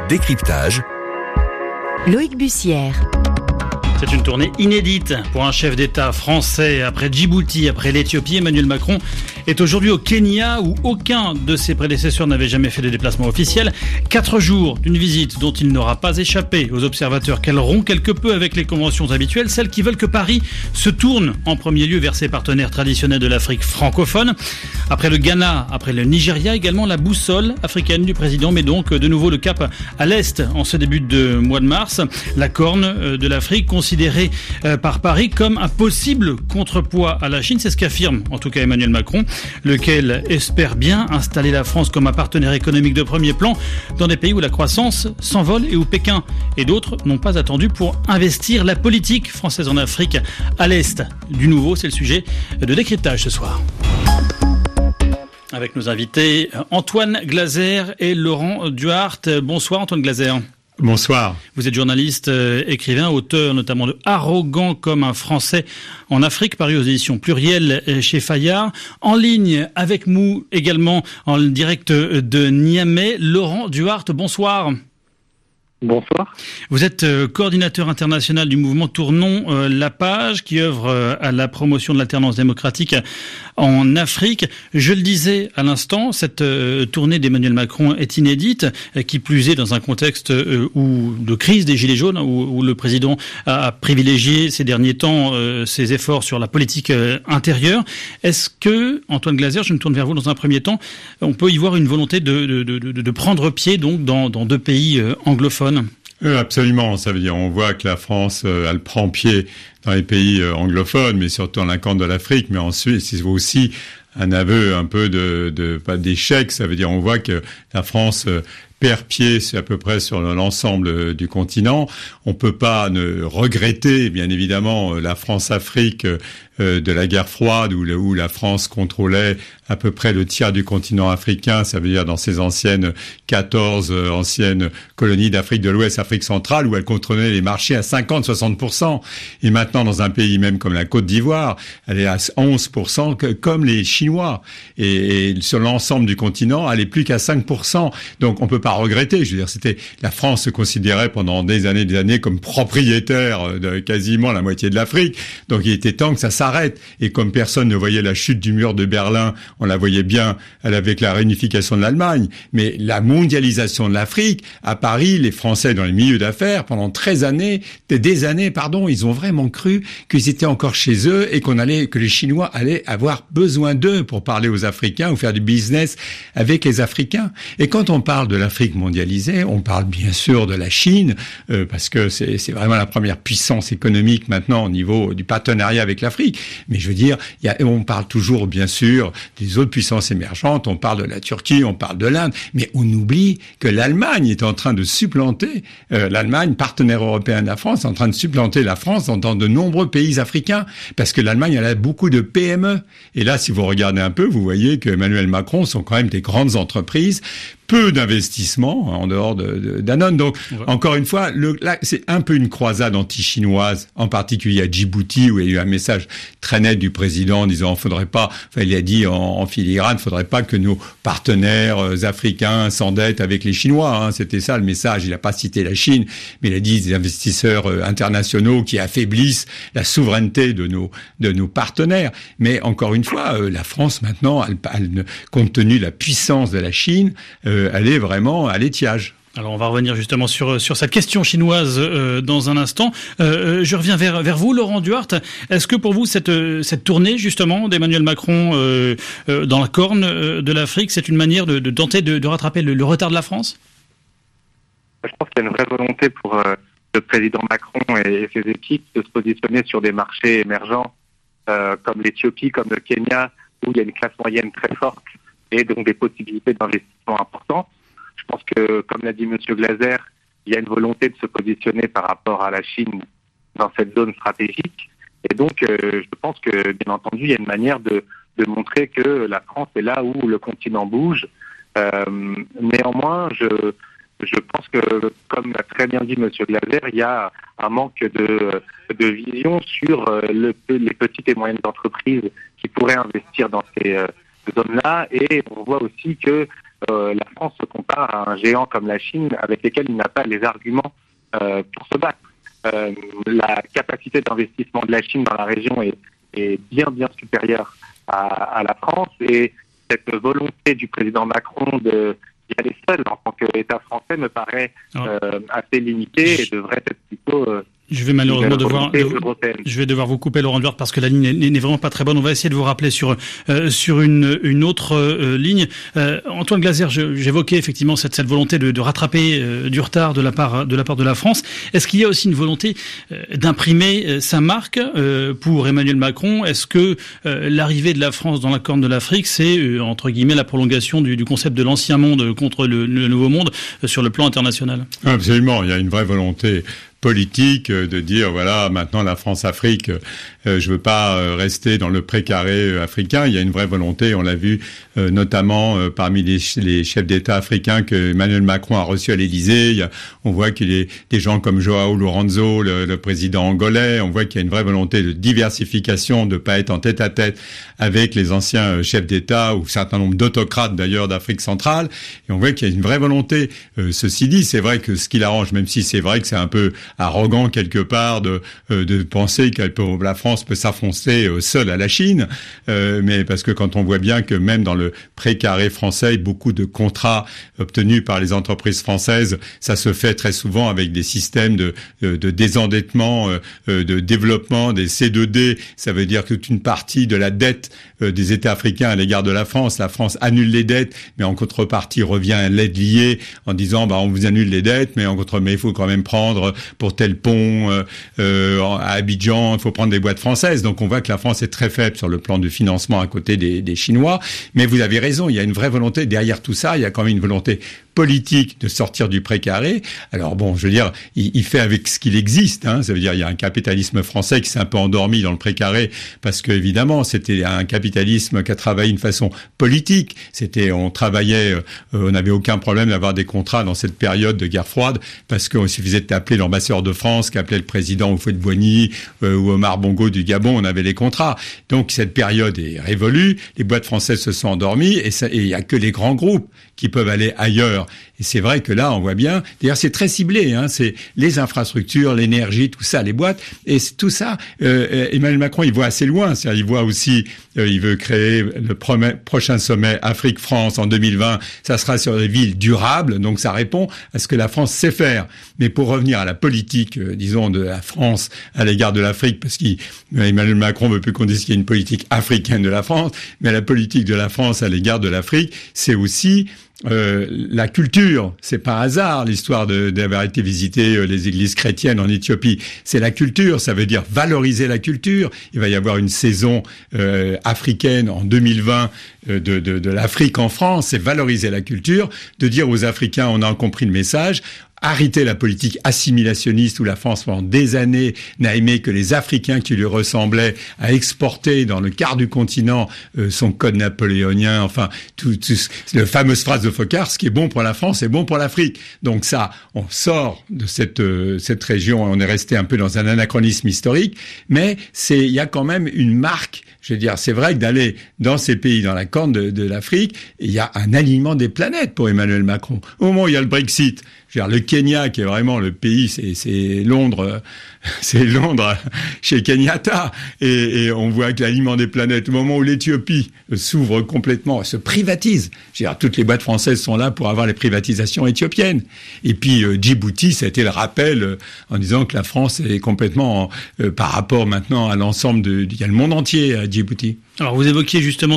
Décryptage. Loïc Bussière. C'est une tournée inédite pour un chef d'État français. Après Djibouti, après l'Éthiopie, Emmanuel Macron est aujourd'hui au Kenya où aucun de ses prédécesseurs n'avait jamais fait de déplacement officiel. 4 jours d'une visite dont il n'aura pas échappé aux observateurs qu'elle rompt quelque peu avec les conventions habituelles, celles qui veulent que Paris se tourne en premier lieu vers ses partenaires traditionnels de l'Afrique francophone. Après le Ghana, après le Nigeria, également la boussole africaine du président, mais donc de nouveau le cap à l'est en ce début de mois de mars. La corne de l'Afrique considérée par Paris comme un possible contrepoids à la Chine. C'est ce qu'affirme en tout cas Emmanuel Macron, lequel espère bien installer la France comme un partenaire économique de premier plan dans des pays où la croissance s'envole et où Pékin et d'autres n'ont pas attendu pour investir. La politique française en Afrique à l'est du nouveau, c'est le sujet de décryptage ce soir. Avec nos invités Antoine Glaser et Laurent Duhart. Bonsoir Antoine Glaser. Bonsoir. Vous êtes journaliste, écrivain, auteur notamment de Arrogant comme un Français en Afrique, paru aux éditions Pluriel chez Fayard. En ligne avec nous également en direct de Niamey, Laurent Duhart. Bonsoir. Bonsoir. Vous êtes coordinateur international du mouvement Tournons la page qui œuvre à la promotion de l'alternance démocratique en Afrique. Je le disais à l'instant, cette tournée d'Emmanuel Macron est inédite, qui plus est dans un contexte de crise des Gilets jaunes, où le président a privilégié ces derniers temps ses efforts sur la politique intérieure. Est-ce que, Antoine Glaser, je me tourne vers vous dans un premier temps, on peut y voir une volonté de prendre pied donc dans 2 pays anglophones? Absolument, ça veut dire on voit que la France, elle prend pied dans les pays anglophones, mais surtout dans la corne de l'Afrique, mais ensuite c'est aussi un aveu un peu pas d'échec, ça veut dire on voit que la France perd pied, c'est à peu près sur l'ensemble du continent. On peut pas ne regretter, bien évidemment, la France-Afrique de la guerre froide où la France contrôlait à peu près le tiers du continent africain, ça veut dire dans ces 14 anciennes colonies d'Afrique de l'Ouest, Afrique centrale, où elle contrôlait les marchés à 50-60%. Et maintenant, dans un pays même comme la Côte d'Ivoire, elle est à 11%, comme les Chinois. Et sur l'ensemble du continent, elle est plus qu'à 5%. Donc, on peut pas regretter. Je veux dire, la France se considérait pendant des années comme propriétaire de quasiment la moitié de l'Afrique. Donc, il était temps que ça s'arrête. Et comme personne ne voyait la chute du mur de Berlin, on la voyait bien avec la réunification de l'Allemagne. Mais la mondialisation de l'Afrique, à Paris, les Français dans les milieux d'affaires, pendant des années, ils ont vraiment cru qu'ils étaient encore chez eux et que les Chinois allaient avoir besoin d'eux pour parler aux Africains ou faire du business avec les Africains. Et quand on parle de l'Afrique mondialisée, on parle bien sûr de la Chine, parce que c'est vraiment la première puissance économique maintenant au niveau du partenariat avec l'Afrique. Mais je veux dire, on parle toujours bien sûr des autres puissances émergentes, on parle de la Turquie, on parle de l'Inde, mais on oublie que l'Allemagne est en train de supplanter, l'Allemagne, partenaire européen de la France, est en train de supplanter la France dans de nombreux pays africains, parce que l'Allemagne, elle a beaucoup de PME. Et là, si vous regardez un peu, vous voyez que Emmanuel Macron sont quand même des grandes entreprises, peu d'investissements en dehors de Danone. Donc, encore une fois, là, c'est un peu une croisade anti-chinoise, en particulier à Djibouti, où il y a eu un message très net du président en disant il a dit en filigrane, faudrait pas que nos partenaires africains s'endettent avec les Chinois, hein. C'était ça le message. Il n'a pas cité la Chine, mais il a dit des investisseurs internationaux qui affaiblissent la souveraineté de nos partenaires. Mais encore une fois, la France maintenant, compte tenu de la puissance de la Chine, elle est vraiment à l'étiage. Alors on va revenir justement sur cette question chinoise dans un instant. Je reviens vers vous, Laurent Duhart. Est-ce que pour vous cette tournée justement d'Emmanuel Macron dans la corne de l'Afrique, c'est une manière de tenter de rattraper le retard de la France? Je pense qu'il y a une vraie volonté pour le président Macron et ses équipes de se positionner sur des marchés émergents comme l'Éthiopie, comme le Kenya, où il y a une classe moyenne très forte et donc des possibilités d'investissement importantes. Je pense que, comme l'a dit M. Glaser, il y a une volonté de se positionner par rapport à la Chine dans cette zone stratégique. Et donc, je pense que, bien entendu, il y a une manière de montrer que la France est là où le continent bouge. Néanmoins, je pense que, comme l'a très bien dit M. Glaser, il y a un manque de vision sur les petites et moyennes entreprises qui pourraient investir dans ces zones-là. Et on voit aussi que la France se compare à un géant comme la Chine avec lesquels il n'a pas les arguments pour se battre. La capacité d'investissement de la Chine dans la région est bien supérieure à la France, et cette volonté du président Macron d'y aller seul en tant qu'État français me paraît assez limitée et devrait être plutôt... Je vais malheureusement devoir vous couper, Laurent Duarte, parce que la ligne n'est vraiment pas très bonne. On va essayer de vous rappeler sur une autre ligne. Antoine Glaser, j'évoquais effectivement cette volonté de rattraper du retard de la part de la France. Est-ce qu'il y a aussi une volonté d'imprimer sa marque pour Emmanuel Macron? Est-ce que l'arrivée de la France dans la Corne de l'Afrique, c'est entre guillemets la prolongation du concept de l'ancien monde contre le nouveau monde sur le plan international? Absolument, il y a une vraie volonté politique de dire voilà, maintenant la France-Afrique, je veux pas rester dans le précaré africain. Il y a une vraie volonté, on l'a vu notamment parmi les chefs d'État africains que Emmanuel Macron a reçu à l'Élysée. On voit qu'il y a des gens comme João Lourenço, le président angolais. On voit qu'il y a une vraie volonté de diversification, de pas être en tête-à-tête avec les anciens chefs d'État ou un certain nombre d'autocrates d'ailleurs d'Afrique centrale. Et on voit qu'il y a une vraie volonté. Ceci dit, c'est vrai que ce qui l'arrange, même si c'est vrai que c'est un peu arrogant quelque part de penser que la France peut s'affronter seule à la Chine, mais parce que quand on voit bien que même dans le précaré français, beaucoup de contrats obtenus par les entreprises françaises, ça se fait très souvent avec des systèmes de désendettement, de développement des C2D. Ça veut dire que toute une partie de la dette des États africains à l'égard de la France annule les dettes, mais en contrepartie revient à l'aide liée en disant on vous annule les dettes, mais il faut quand même prendre pour tel pont à Abidjan, il faut prendre des boîtes françaises. Donc on voit que la France est très faible sur le plan du financement à côté des Chinois. Mais vous avez raison, il y a une vraie volonté derrière tout ça. Il y a quand même une volonté politique de sortir du précaré. Alors bon, je veux dire, il fait avec ce qu'il existe. Ça veut dire il y a un capitalisme français qui s'est un peu endormi dans le précaré parce que évidemment c'était un capitalisme qui a travaillé d'une façon politique. On travaillait, on n'avait aucun problème d'avoir des contrats dans cette période de guerre froide parce qu'il suffisait d'appeler l'ambassadeur de France, qu'appelait le président Houphouët-Boigny ou Omar Bongo du Gabon, on avait les contrats. Donc cette période est révolue, les boîtes françaises se sont endormies et il y a que les grands groupes qui peuvent aller ailleurs. Et c'est vrai que là, on voit bien, d'ailleurs c'est très ciblé, c'est les infrastructures, l'énergie, tout ça, les boîtes, et tout ça, Emmanuel Macron, il voit assez loin, c'est-à-dire il voit aussi, il veut créer le prochain sommet Afrique-France en 2020, ça sera sur des villes durables, donc ça répond à ce que la France sait faire. Mais pour revenir à la politique, disons, de la France à l'égard de l'Afrique, parce qu'Emmanuel Macron veut plus qu'on dise qu'il y a une politique africaine de la France, mais la politique de la France à l'égard de l'Afrique, c'est aussi la culture. C'est pas un hasard l'histoire d'avoir été visiter les églises chrétiennes en Éthiopie. C'est la culture, ça veut dire valoriser la culture. Il va y avoir une saison africaine en 2020 de l'Afrique en France, c'est valoriser la culture, de dire aux Africains, on a compris le message, arrêter la politique assimilationniste où la France pendant des années n'a aimé que les Africains qui lui ressemblaient à exporter dans le quart du continent son code napoléonien, enfin tout la fameuse phrase de Foccart, ce qui est bon pour la France est bon pour l'Afrique. Donc ça, on sort de cette région, on est resté un peu dans un anachronisme historique, mais il y a quand même une marque. Je veux dire, c'est vrai que d'aller dans ces pays, dans la corne de l'Afrique, il y a un alignement des planètes pour Emmanuel Macron. Au moment où il y a le Brexit, je veux dire, le Kenya, qui est vraiment le pays, c'est Londres chez Kenyatta, et on voit que l'alignement des planètes, au moment où l'Éthiopie s'ouvre complètement, se privatise. Je veux dire, toutes les boîtes françaises sont là pour avoir les privatisations éthiopiennes. Et puis Djibouti, ça a été le rappel en disant que la France est complètement par rapport maintenant à l'ensemble il y a le monde entier à Djibouti. Alors vous évoquiez justement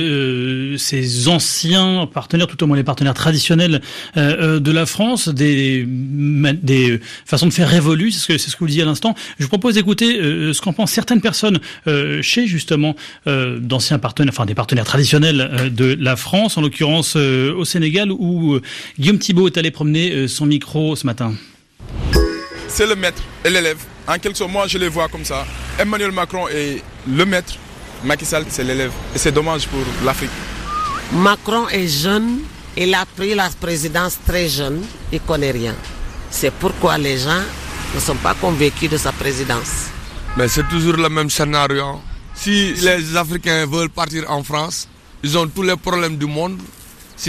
ces anciens partenaires, tout au moins les partenaires traditionnels de la France, des façons de faire révoluer, c'est ce que vous disiez à l'instant. Je vous propose d'écouter ce qu'en pensent certaines personnes chez justement d'anciens partenaires, enfin des partenaires traditionnels de la France, en l'occurrence au Sénégal, où Guillaume Thibault est allé promener son micro ce matin. C'est le maître et l'élève. En quelque sorte, moi je les vois comme ça. Emmanuel Macron est le maître. Macky Sall, c'est l'élève. Et c'est dommage pour l'Afrique. Macron est jeune. Il a pris la présidence très jeune. Il ne connaît rien. C'est pourquoi les gens ne sont pas convaincus de sa présidence. Mais c'est toujours le même scénario. Si les Africains veulent partir en France, ils ont tous les problèmes du monde. Si les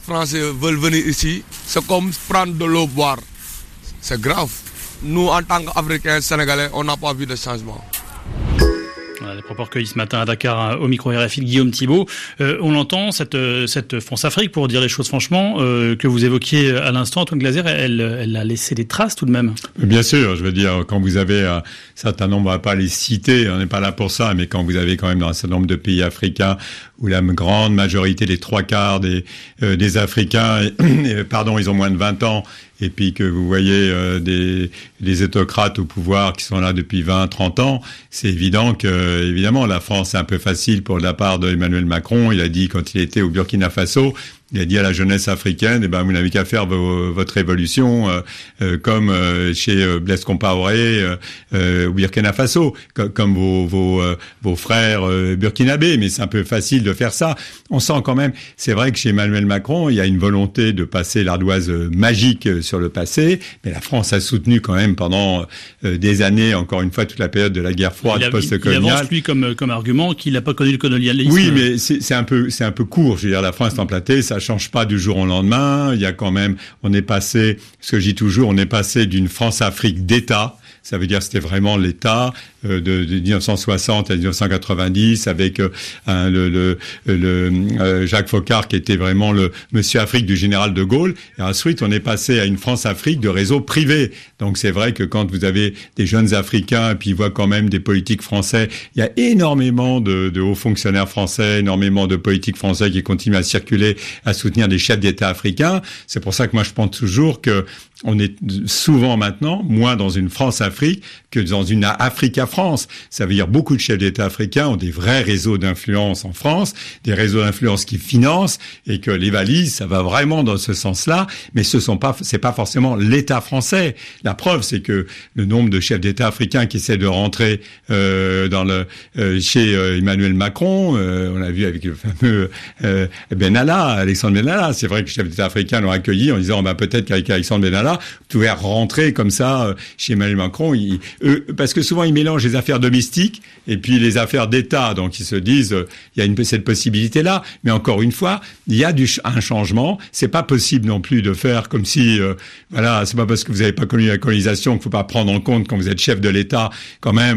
Français veulent venir ici, c'est comme prendre de l'eau boire. C'est grave. Nous, en tant qu'Africains, Sénégalais, on n'a pas vu de changement. Voilà, les propos recueillis ce matin à Dakar au micro RFI de Guillaume Thibault. On l'entend, cette France-Afrique, pour dire les choses franchement, que vous évoquiez à l'instant, Antoine Glaser, elle a laissé des traces tout de même. Bien sûr, je veux dire, quand vous avez un certain nombre, on va pas les citer, on n'est pas là pour ça, mais quand vous avez quand même dans un certain nombre de pays africains où la grande majorité, les 3/4 des Africains, ils ont moins de 20 ans, et puis que vous voyez des autocrates au pouvoir qui sont là depuis 20-30 ans, c'est évident que, évidemment, la France, c'est un peu facile pour la part d'Emmanuel Macron. Il a dit, quand il était au Burkina Faso, il a dit à la jeunesse africaine, vous n'avez qu'à faire votre révolution comme chez Blaise Compaoré au Burkina Faso, comme vos frères burkinabés. Mais c'est un peu facile de faire ça. On sent quand même, c'est vrai que chez Emmanuel Macron, il y a une volonté de passer l'ardoise magique sur le passé, mais la France a soutenu quand même pendant des années, encore une fois, toute la période de la guerre froide post-coloniale. Il avance lui comme argument qu'il n'a pas connu le colonialisme. Oui, mais c'est un peu court. Je veux dire, la France est emplatée, ça change pas du jour au lendemain. Il y a quand même, on est passé d'une France-Afrique d'État. Ça veut dire c'était vraiment l'État de 1960 à 1990 avec Jacques Foccart qui était vraiment le Monsieur Afrique du général de Gaulle. Et ensuite, on est passé à une France-Afrique de réseau privé. Donc c'est vrai que quand vous avez des jeunes Africains et puis ils voient quand même des politiques français, il y a énormément de hauts fonctionnaires français, énormément de politiques français qui continuent à circuler, à soutenir des chefs d'État africains. C'est pour ça que moi je pense toujours que on est souvent maintenant moins dans une France-Afrique que dans une Africa-France. Ça veut dire beaucoup de chefs d'État africains ont des vrais réseaux d'influence en France, des réseaux d'influence qui financent, et que les valises, ça va vraiment dans ce sens-là, mais c'est pas forcément l'État français. La preuve, c'est que le nombre de chefs d'État africains qui essaient de rentrer chez Emmanuel Macron, on l'a vu avec le fameux Alexandre Benalla. C'est vrai que les chefs d'État africains l'ont accueilli en disant peut-être qu'avec Alexandre Benalla, vous pouvez rentrer comme ça chez Emmanuel Macron. Parce que souvent ils mélangent les affaires domestiques et puis les affaires d'État. Donc ils se disent il y a cette possibilité-là. Mais encore une fois, il y a un changement. C'est pas possible non plus de faire comme si c'est pas parce que vous n'avez pas connu la colonisation qu'il faut pas prendre en compte quand vous êtes chef de l'État quand même.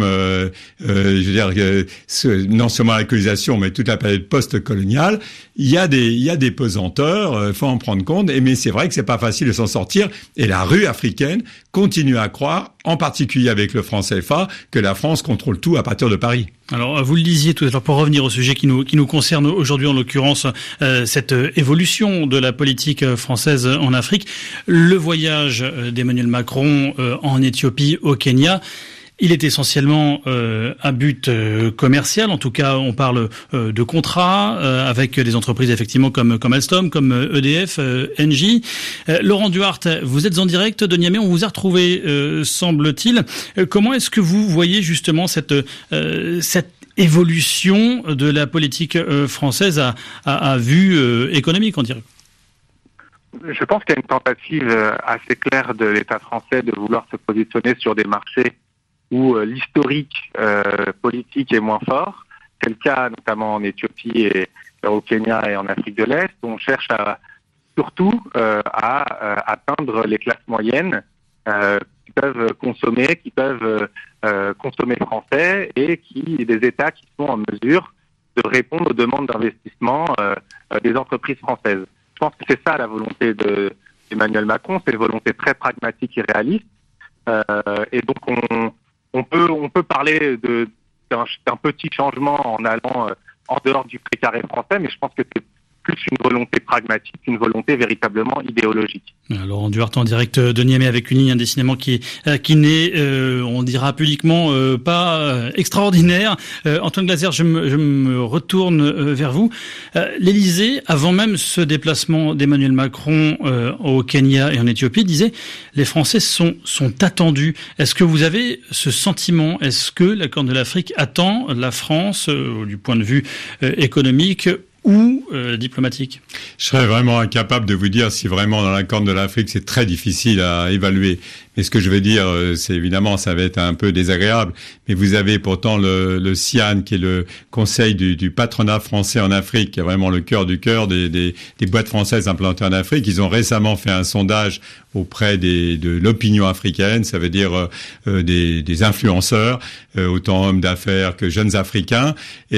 Non seulement la colonisation, mais toute la période post-coloniale. Il y a des pesanteurs. Faut en prendre compte. Mais c'est vrai que c'est pas facile de s'en sortir. Et la rue africaine continue à croire, en particulier avec le franc CFA, que la France contrôle tout à partir de Paris. Alors, vous le disiez tout à l'heure, pour revenir au sujet qui nous concerne aujourd'hui, en l'occurrence, cette évolution de la politique française en Afrique, le voyage d'Emmanuel Macron en Éthiopie, au Kenya, il est essentiellement à but commercial. En tout cas, on parle de contrats avec des entreprises effectivement comme Alstom, comme EDF, Engie. Laurent Duarte, vous êtes en direct de Niamey. On vous a retrouvé, semble-t-il. Comment est-ce que vous voyez justement cette évolution de la politique française à vue économique, on dirait? Je pense qu'il y a une tentative assez claire de l'État français de vouloir se positionner sur des marchés où l'historique politique est moins fort. C'est le cas notamment en Éthiopie et au Kenya et en Afrique de l'Est, où on cherche surtout à atteindre les classes moyennes qui peuvent consommer français et des États qui sont en mesure de répondre aux demandes d'investissement des entreprises françaises. Je pense que c'est ça la volonté d'Emmanuel Macron, c'est une volonté très pragmatique et réaliste. Et donc on peut parler d'un petit changement en allant en dehors du précaré français, mais je pense que c'est plus une volonté pragmatique, une volonté véritablement idéologique. Alors, Duarte en direct de Niamey avec une ligne indécidément qui n'est, on dira publiquement, pas extraordinaire. Antoine Glaser, je me retourne vers vous. L'Élysée, avant même ce déplacement d'Emmanuel Macron au Kenya et en Éthiopie, disait les Français sont attendus. Est-ce que vous avez ce sentiment? Est-ce que la Corne de l'Afrique attend la France du point de vue économique ou diplomatique? Je serais vraiment incapable de vous dire si vraiment dans la Corne de l'Afrique c'est très difficile à évaluer. Mais ce que je veux dire, c'est évidemment, ça va être un peu désagréable, mais vous avez pourtant le CIAN, qui est le Conseil du patronat français en Afrique, qui est vraiment le cœur du cœur des boîtes françaises implantées en Afrique. Ils ont récemment fait un sondage auprès de l'opinion africaine, ça veut dire des influenceurs, autant hommes d'affaires que jeunes Africains.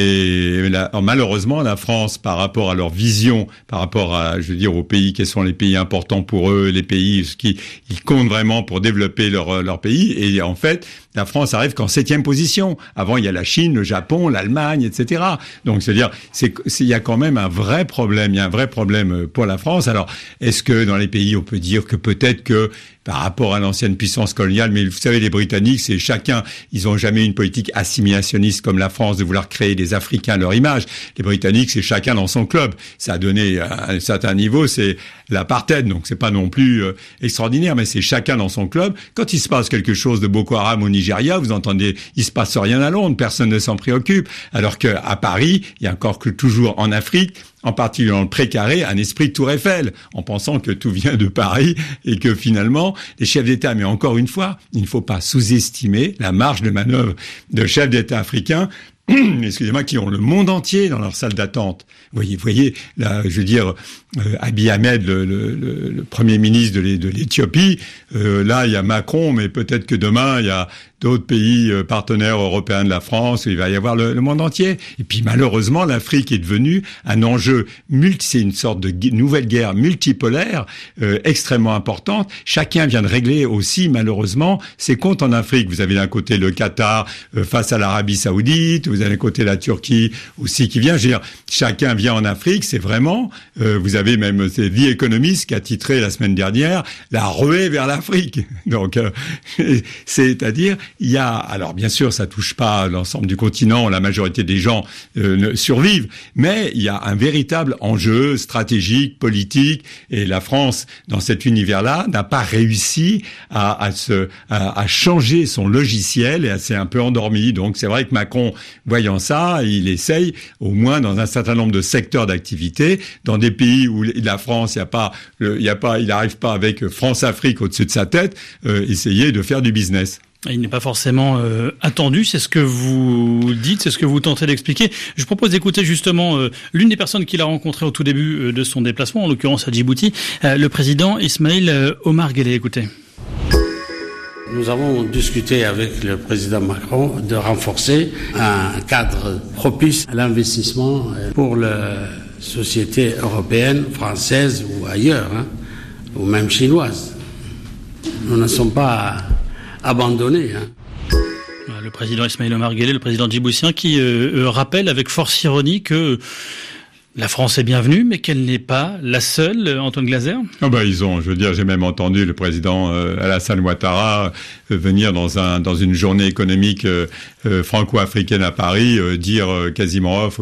Et malheureusement, la France, par rapport à leur vision, par rapport à, je veux dire, aux pays qui sont les pays importants pour eux, les pays qui ils comptent vraiment pour développer leur pays. Et en fait, la France arrive qu'en 7e position. Avant, il y a la Chine, le Japon, l'Allemagne, etc. Donc, c'est-à-dire, il y a quand même un vrai problème. Il y a un vrai problème pour la France. Alors, est-ce que dans les pays, on peut dire que peut-être que par rapport à l'ancienne puissance coloniale, mais vous savez, les Britanniques, c'est chacun, ils ont jamais eu une politique assimilationniste comme la France de vouloir créer des Africains à leur image. Les Britanniques, c'est chacun dans son club. Ça a donné à un certain niveau, c'est l'apartheid, donc c'est pas non plus extraordinaire, mais c'est chacun dans son club. Quand il se passe quelque chose de Boko Haram au Nigeria, vous entendez, il se passe rien à Londres, personne ne s'en préoccupe. Alors que à Paris, il y a encore que toujours en Afrique, en particulier dans le précaré, un esprit de Tour Eiffel, en pensant que tout vient de Paris et que finalement, les chefs d'État, mais encore une fois, il ne faut pas sous-estimer la marge de manœuvre de chefs d'État africains, excusez-moi, qui ont le monde entier dans leur salle d'attente. Vous voyez, là, je veux dire, Abiy Ahmed, le premier ministre de l'Éthiopie, là, il y a Macron, mais peut-être que demain, il y a d'autres pays partenaires européens de la France, il va y avoir le monde entier. Et puis, malheureusement, l'Afrique est devenue un enjeu c'est une sorte de nouvelle guerre multipolaire, extrêmement importante. Chacun vient de régler aussi, malheureusement, ses comptes en Afrique. Vous avez d'un côté le Qatar face à l'Arabie Saoudite, vous avez d'un côté la Turquie aussi qui vient. Je veux dire, chacun vient en Afrique, c'est vraiment, vous avez même The Economist qui a titré la semaine dernière la ruée vers l'Afrique. Donc, c'est-à-dire, il y a, alors bien sûr, ça touche pas l'ensemble du continent, la majorité des gens survivent, mais il y a un véritable enjeu stratégique, politique, et la France, dans cet univers-là, n'a pas réussi à changer son logiciel et s'est un peu endormi. Donc, c'est vrai que Macron, voyant ça, il essaye, au moins dans un certain nombre de secteurs d'activité, dans des pays où la France, il n'arrive pas avec France-Afrique au-dessus de sa tête, essayer de faire du business. Il n'est pas forcément attendu, c'est ce que vous dites, c'est ce que vous tentez d'expliquer. Je propose d'écouter justement l'une des personnes qu'il a rencontrées au tout début de son déplacement, en l'occurrence à Djibouti, le président Ismaïl Omar Guelleh. Écoutez. Nous avons discuté avec le président Macron de renforcer un cadre propice à l'investissement pour les sociétés européennes, françaises ou ailleurs, ou même chinoises. Nous ne sommes pas abandonnés. Le président Ismaïl Omar Guelleh, le président djiboutien, qui rappelle avec force ironie que la France est bienvenue, mais qu'elle n'est pas la seule, Antoine Glaser. J'ai même entendu le président Alassane Ouattara venir dans une journée économique franco-africaine à Paris, dire quasiment off aux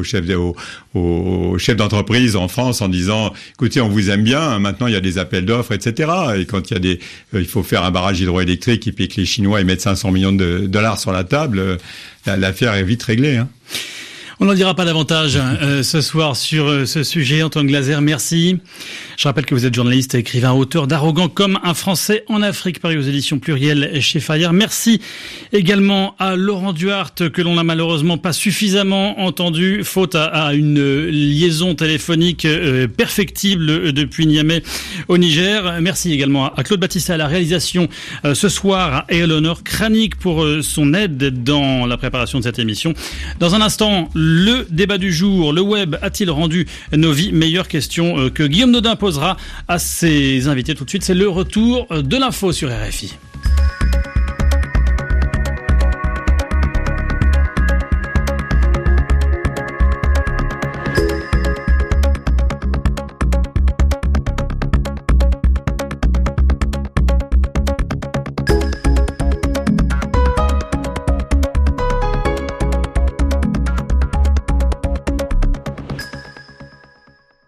chefs d'entreprise en France en disant, écoutez, on vous aime bien, maintenant il y a des appels d'offres, etc. Et quand il y a il faut faire un barrage hydroélectrique et puis que les Chinois ils mettent 500 millions de dollars sur la table, l'affaire est vite réglée, On n'en dira pas davantage ce soir sur ce sujet. Antoine Glaser, merci. Je rappelle que vous êtes journaliste, écrivain, auteur d'Arrogant comme un Français en Afrique, paru aux éditions Pluriel chez Fayard. Merci également à Laurent Duhart, que l'on n'a malheureusement pas suffisamment entendu, faute à une liaison téléphonique perfectible depuis Niamey au Niger. Merci également à Claude Baptiste à la réalisation ce soir, et Eleonore Kranik pour son aide dans la préparation de cette émission. Dans un instant, le débat du jour, le web a-t-il rendu nos vies meilleures? Question que Guillaume Nodin posera à ses invités tout de suite. C'est le retour de l'info sur RFI.